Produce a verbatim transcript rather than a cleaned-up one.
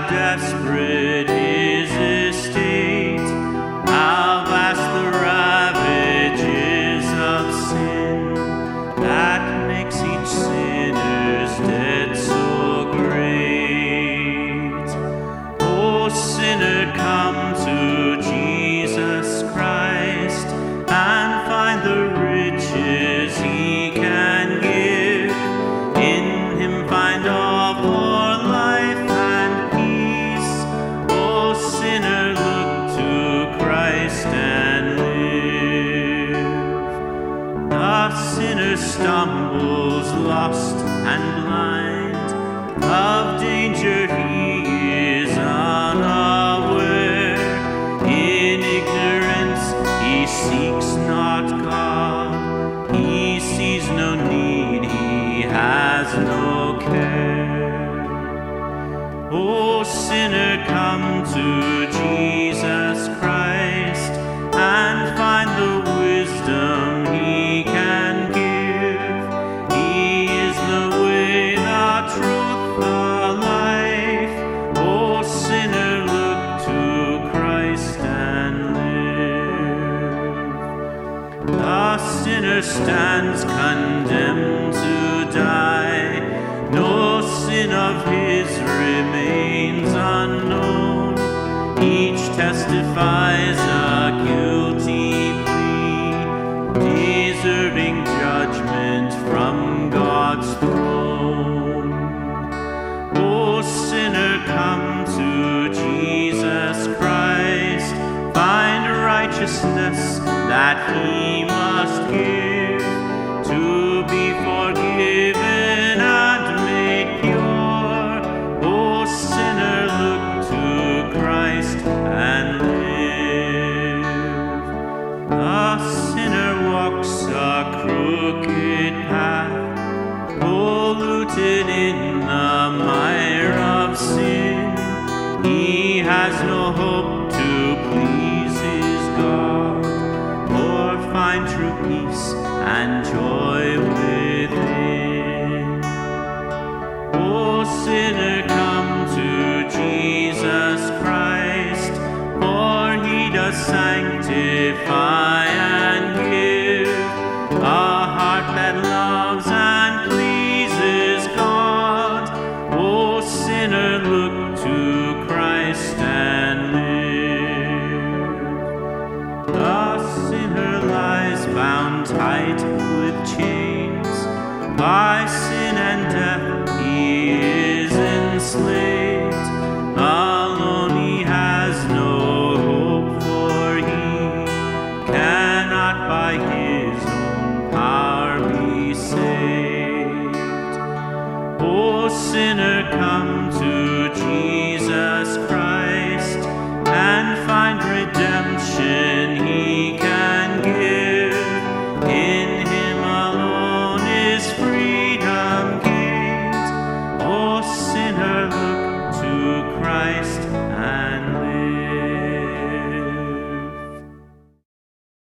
desperate his estate, how vast the ravages of sin that makes each sinner's debt so great. O sinner, come to Jesus Christ and find the riches he can give. In him find all for life and peace. O sinner, look to Christ and live. The sinner stumbles lost and blind, of danger he is unaware. In ignorance he seeks not God, he sees no need, he has no care. O sinner, come to Jesus Christ and find the wisdom he can give. He is the way, the truth, the life. O sinner, look to Christ and live. The sinner stands condemned to die, no sin of his remains unknown. Each testifies a guilty plea, deserving judgment from God's throne. O sinner, come to Jesus Christ, find righteousness that he must give, to be forgiven and made pure. O sinner, look to Christ and live. The sinner walks a crooked path, polluted in the mire of sin. He has no hope to please his God, or find true peace and joy within. O sinner, come to Jesus Christ, for he does sanctify and give a heart that loves and pleases God. O sinner, look to Christ and live. The sinner lies bound tight with chains, by sin and death he is enslaved. Alone he has no hope, for he cannot by his own power be saved. O sinner, come to